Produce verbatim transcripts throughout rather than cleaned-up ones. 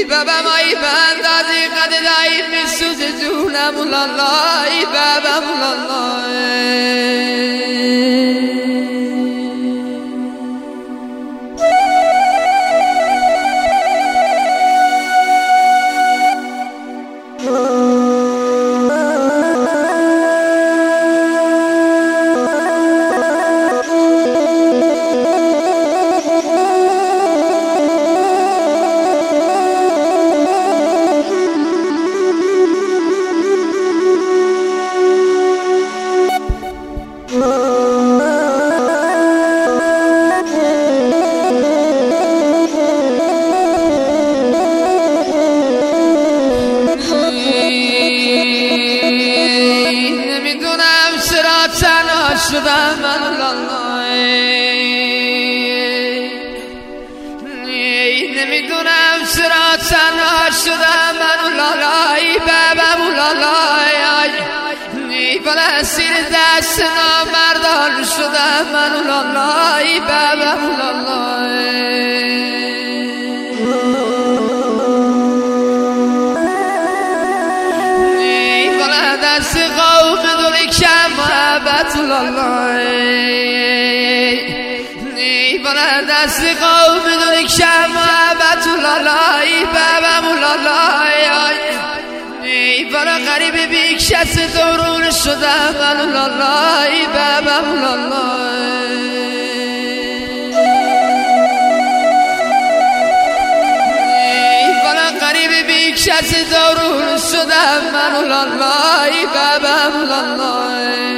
بابا مایی بندازی قد دایی میسوز جونم الله بابا الله شدم من الله نمیدونم چرا تنها شدم من الله بابا الله فلسطین دست نامردان شدم من الله بابا الله دست قوم دوری کم محبت الله نیبالا دست قوم دوری کم محبت الله بابا الله نیبالا غریب بی کس دورون شدم من الله بابا الله کس دارون شدم من الله بابا الله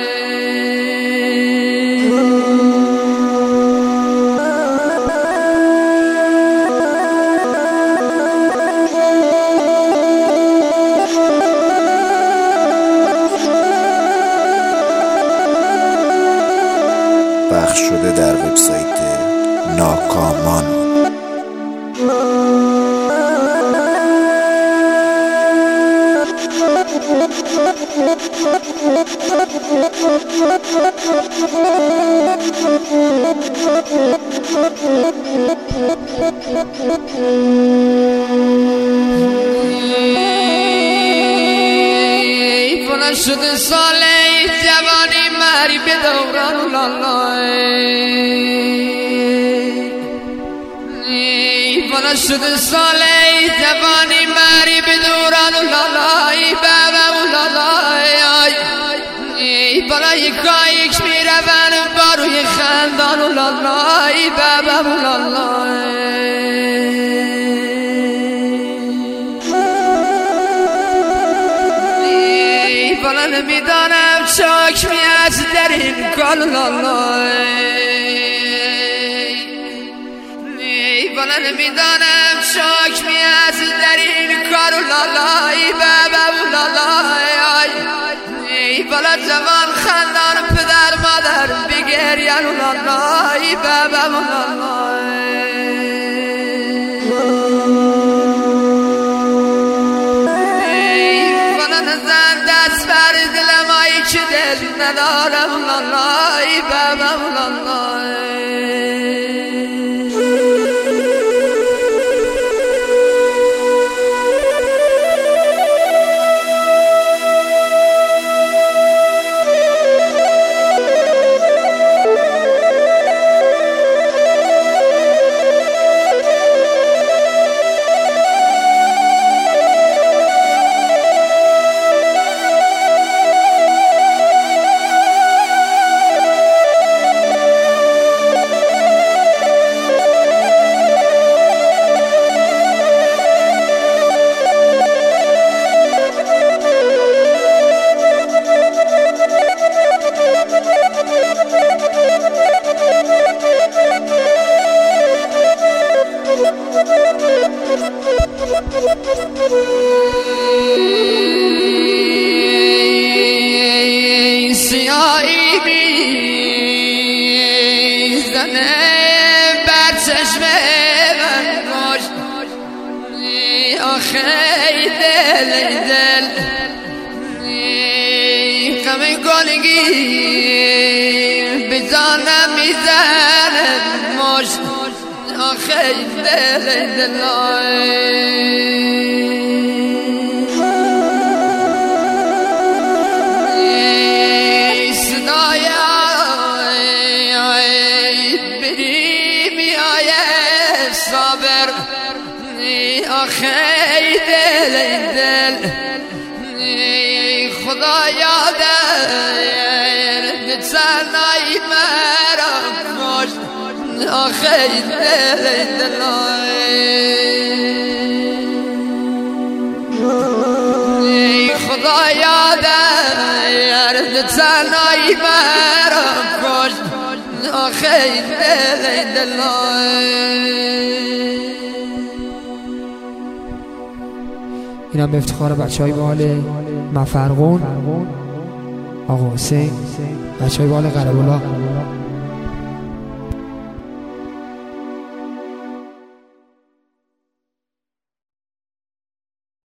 پخش شده در وبسایت ناکامان. فلان شده ساله جوانی مری به دوران الله فلان شده ساله جوانی مری به دوران الله بابا الله بالا یکا یک میروند با روی خندان الله بابا الله بالا نمیدانم چاک میاد در این کال الله بالا نمیدانم چاک میاد در این کار الله بابا الله بالا جوان خندان پدر مادر بگریان الله بابا الله بالا نزن دست بر دلم آئی که دل ندارم الله بابا الله سیاهی میزنه بر چشم من باش آخی دل دل غم گلگی به جانم میزنه ماش آخی دل دل آخی دل دل خدا یاده سنای مرا کشت آخی دل دل خدا یاده سنای مرا کشت آخی دل دل اینم به افتخار بچه های بال مفرغون آقا حسین، بچه های بال قربلا